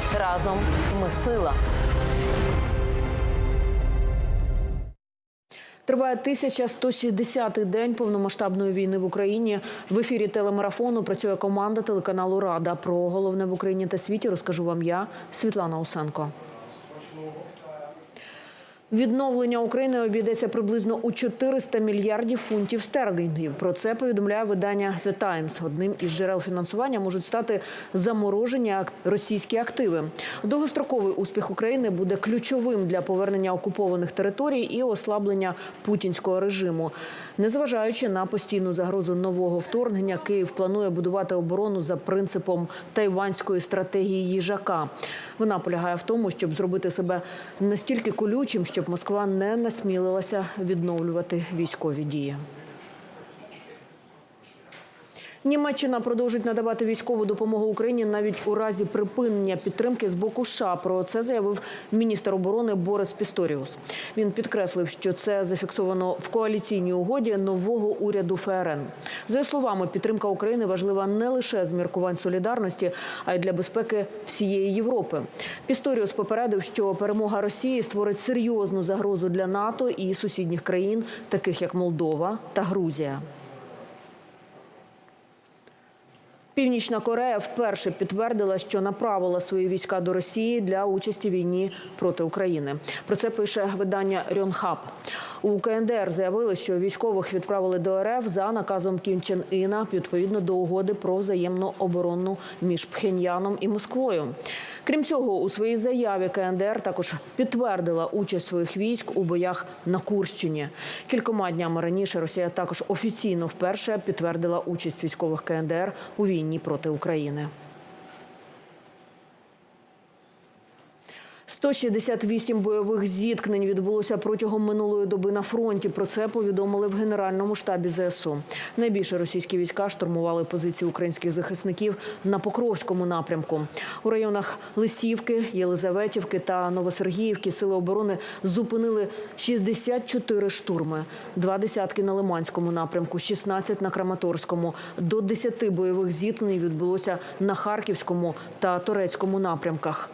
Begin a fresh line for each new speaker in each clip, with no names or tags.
Разом ми сила. Триває 1160-й день повномасштабної війни в Україні. В ефірі телемарафону працює команда телеканалу «Рада». Про головне в Україні та світі розкажу вам я, Світлана Усенко. Відновлення України обійдеться приблизно у 400 мільярдів фунтів стерлінгів. Про це повідомляє видання The Times. Одним із джерел фінансування можуть стати заморожені російські активи. Довгостроковий успіх України буде ключовим для повернення окупованих територій і ослаблення путінського режиму. Незважаючи на постійну загрозу нового вторгнення, Київ планує будувати оборону за принципом тайванської стратегії їжака. Вона полягає в тому, щоб зробити себе настільки колючим, щоб Москва не насмілилася відновлювати військові дії. Німеччина продовжить надавати військову допомогу Україні навіть у разі припинення підтримки з боку США. Про це заявив міністр оборони Борис Пісторіус. Він підкреслив, що це зафіксовано в коаліційній угоді нового уряду ФРН. За його словами, підтримка України важлива не лише з міркувань солідарності, а й для безпеки всієї Європи. Пісторіус попередив, що перемога Росії створить серйозну загрозу для НАТО і сусідніх країн, таких як Молдова та Грузія. Північна Корея вперше підтвердила, що направила свої війська до Росії для участі в війні проти України. Про це пише видання Рьонхап. У КНДР заявили, що військових відправили до РФ за наказом Кім Чен Іна відповідно до угоди про взаємну оборону між Пхеньяном і Москвою. Крім цього, у своїй заяві КНДР також підтвердила участь своїх військ у боях на Курщині. Кількома днями раніше Росія також офіційно вперше підтвердила участь військових КНДР у війні проти України. 168 бойових зіткнень відбулося протягом минулої доби на фронті. Про це повідомили в Генеральному штабі ЗСУ. Найбільше російські війська штурмували позиції українських захисників на Покровському напрямку. У районах Лисівки, Єлизаветівки та Новосергіївки сили оборони зупинили 64 штурми. 2 десятки на Лиманському напрямку, 16 на Краматорському. До 10 бойових зіткнень відбулося на Харківському та Торецькому напрямках.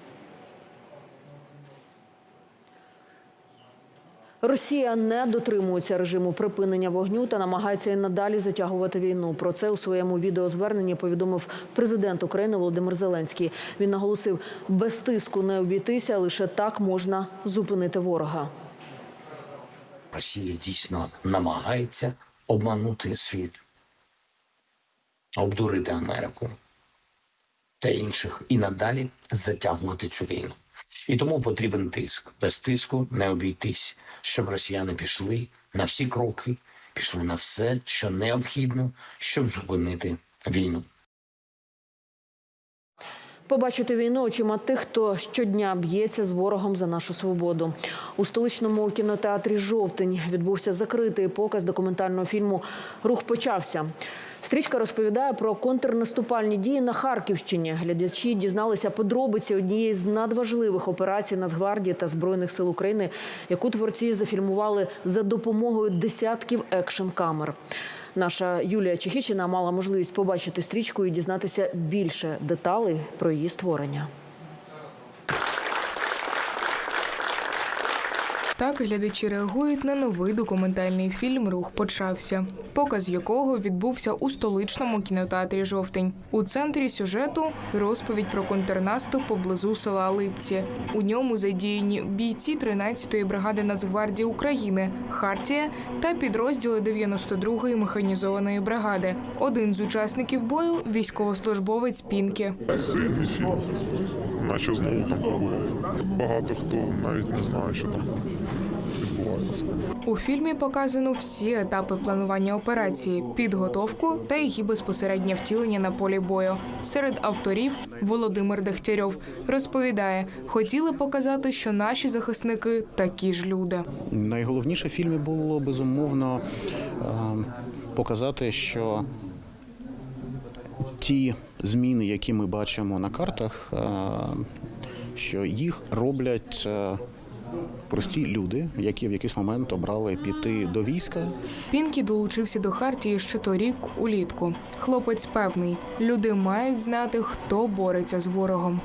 Росія не дотримується режиму припинення вогню та намагається і надалі затягувати війну. Про це у своєму відеозверненні повідомив президент України Володимир Зеленський. Він наголосив, без тиску не обійтися, лише так можна зупинити ворога.
Росія дійсно намагається обманути світ, обдурити Америку та інших і надалі затягувати цю війну. І тому потрібен тиск. Без тиску не обійтись, щоб росіяни пішли на всі кроки, пішли на все, що необхідно, щоб зупинити війну.
Побачити війну очима тих, хто щодня б'ється з ворогом за нашу свободу. У столичному кінотеатрі «Жовтень» відбувся закритий показ документального фільму «Рух почався». Стрічка розповідає про контрнаступальні дії на Харківщині. Глядачі дізналися подробиці однієї з надважливих операцій Нацгвардії та Збройних сил України, яку творці зафільмували за допомогою десятків екшн-камер. Наша Юлія Чехічина мала можливість побачити стрічку і дізнатися більше деталей про її створення.
Так глядачі реагують на новий документальний фільм «Рух почався», показ якого відбувся у столичному кінотеатрі «Жовтень». У центрі сюжету – розповідь про контрнаступ поблизу села Липці. У ньому задіяні бійці 13-ї бригади Нацгвардії України, Хартія та підрозділи 92-ї механізованої бригади. Один з учасників бою – військовослужбовець Пінкі.
Наче знову там побили. Багато хто навіть не знає, що там відбувається.
У фільмі показано всі етапи планування операції, підготовку та її безпосереднє втілення на полі бою. Серед авторів Володимир Дегтярьов розповідає, хотіли показати, що наші захисники такі ж люди.
Найголовніше в фільмі було, безумовно, показати, що ті зміни, які ми бачимо на картах, що їх роблять прості люди, які в якийсь момент обрали піти до війська.
Пінкі долучився до Хартії ще торік улітку. Хлопець певний, люди мають знати, хто бореться з ворогом.